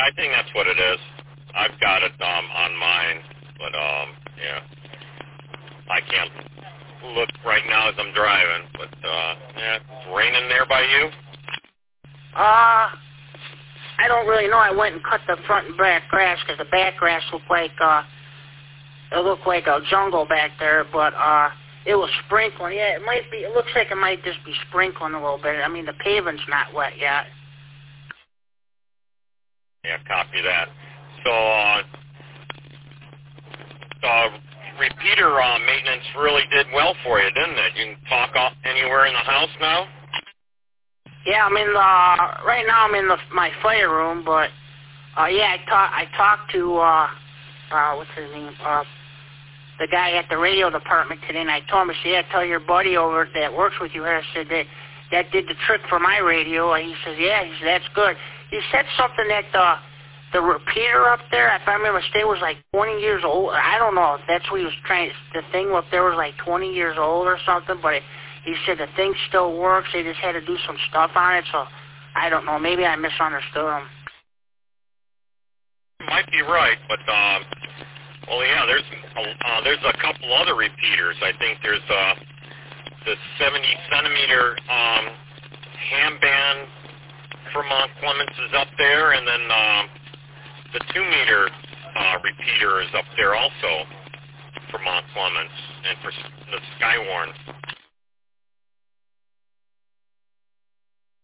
I think that's what it is. I've got it on mine, but yeah, I can't look right now as I'm driving. But yeah, it's raining there by you. I don't really know. I went and cut the front and back grass because the back grass looked like a jungle back there, but it was sprinkling. Yeah, it might be. It looks like it might just be sprinkling a little bit. I mean, the pavement's not wet yet. Yeah, copy that. So, repeater maintenance really did well for you, didn't it? You can talk anywhere in the house now? Yeah, I'm in right now I'm in my fire room, but yeah, I talked to what's his name? The guy at the radio department today, and I told him, I said, yeah, tell your buddy over that works with you here. I said that did the trick for my radio. And he says, yeah, he said, that's good. He said something that the repeater up there, if I remember, was like 20 years old. I don't know if that's what he was trying. The thing up there was like 20 years old or something, but he said the thing still works. They just had to do some stuff on it, so I don't know. Maybe I misunderstood him. Might be right, but well, yeah, there's a couple other repeaters. I think there's the 70 centimeter ham band for Mont Clemens is up there, and then the 2 meter repeater is up there also for Mont Clemens and for the Skywarn.